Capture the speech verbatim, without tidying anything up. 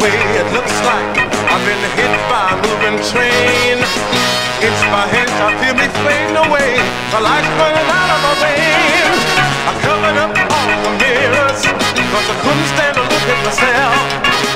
way it looks like I've been hit by a moving train. Inch by inch I feel me fading away, the lights burning out of my vein. I covered up all the mirrors, cause I couldn't stand to look at myself.